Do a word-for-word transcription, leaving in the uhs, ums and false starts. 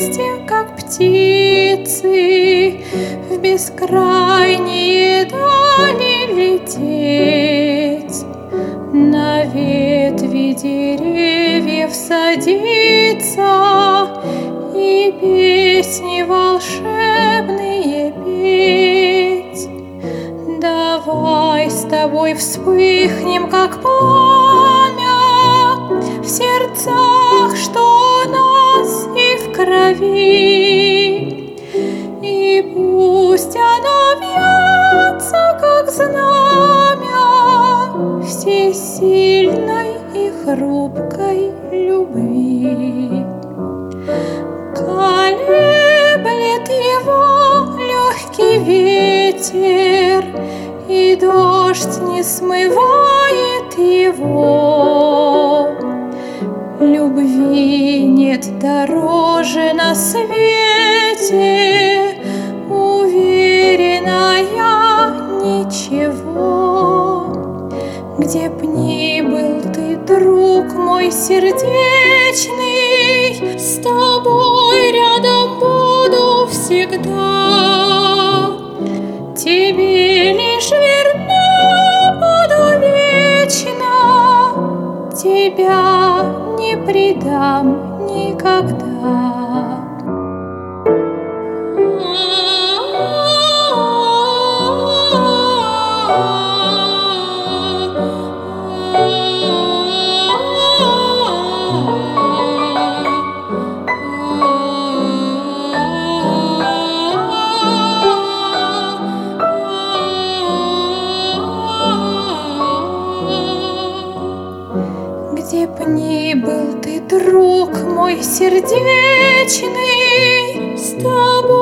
вместе, как птицы, в бескрайние дали лететь, на ветви деревьев садиться и песни волшебные петь. Давай с тобой вспыхнем, как пламя, в сердцах, что у нас и в крови, и пусть оно вьется, как знамя всесильной и хрупкой любви. Колеблет его легкий ветер, и дождь не смывает его. Любви нет дороже на свете, уверена я, ничего. Где б ни был ты, друг мой сердечный, с тобой рядом буду всегда. Тебе лишь верна буду вечно, тебя не предам никогда. Где б ни был ты, друг мой сердечный, с тобой